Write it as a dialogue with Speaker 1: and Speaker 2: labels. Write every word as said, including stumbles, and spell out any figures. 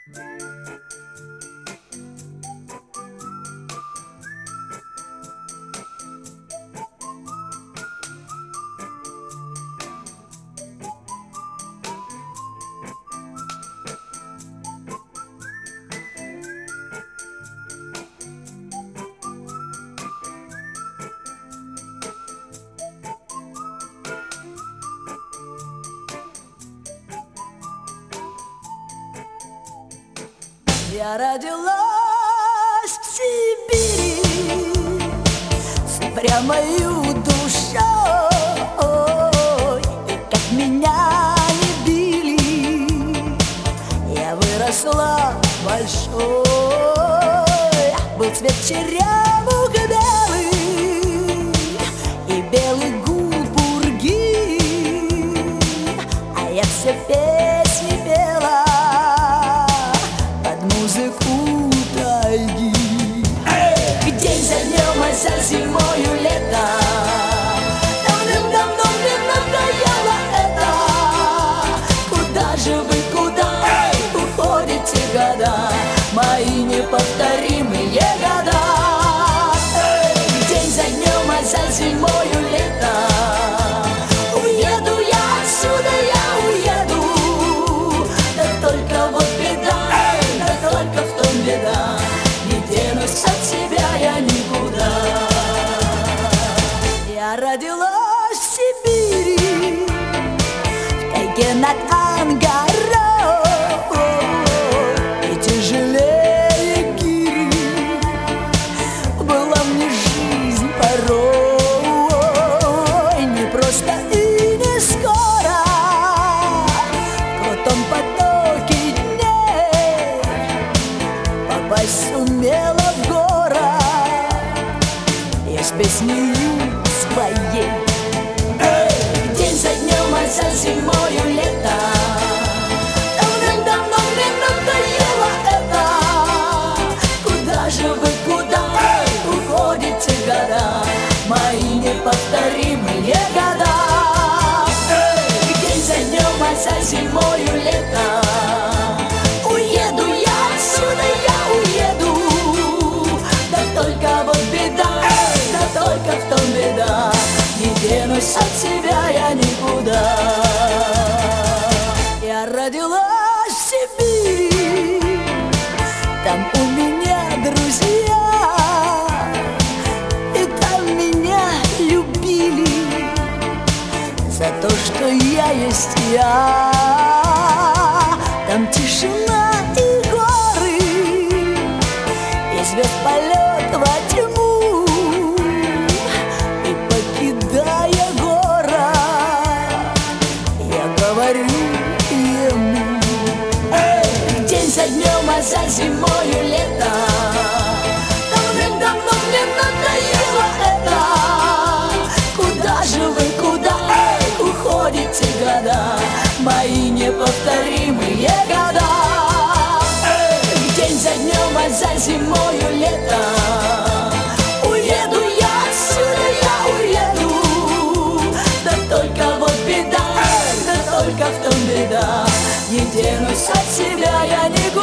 Speaker 1: Я родилась в Сибири с упрямою душой, и как меня не били, я выросла большой. Был цвет черемух белый и белый гул пурги, а я все песни пела музыку тайги. День за днем, а за зимою лето. Давным-давно мне надоело это. Куда же вы, куда уходите года, мои неповторимые года? День за днем, а за зимою лето. Уеду я отсюда, я уеду. Да только вот беда, только в том беда, не денусь от себя я никуда. Я родилась в Сибири, в тайге над Ангарой, и тяжелее гири была мне жизнь порой. Не просто и не скоро в крутом потоке попасть сумела в город и с песнею своей. Эй! День за днем, а за зимою лето. Давным-давно мне надоело это. Куда же вы, куда уходите года, мои неповторимые года? Эй! День за днем, а за зимою лето. Уеду я отсюда, я уеду. Да только вот беда, да только в том беда, не денусь от себя я никуда. Я родилась в Сибири, там у меня друзья, и там меня любили за то, что я есть я. Там тишина и горы, и звезд полет во тьму, и покидая город, я говорю ему: эй! День за днем, а за зимою лето. Давным-давно мне надоело это. Куда же вы, куда уходите года, мои неповторимые года? Эй! День за днем, а за зимою лето. Уеду я отсюда, я уеду. Да только вот беда, да только в том беда, не денусь от себя я никуда.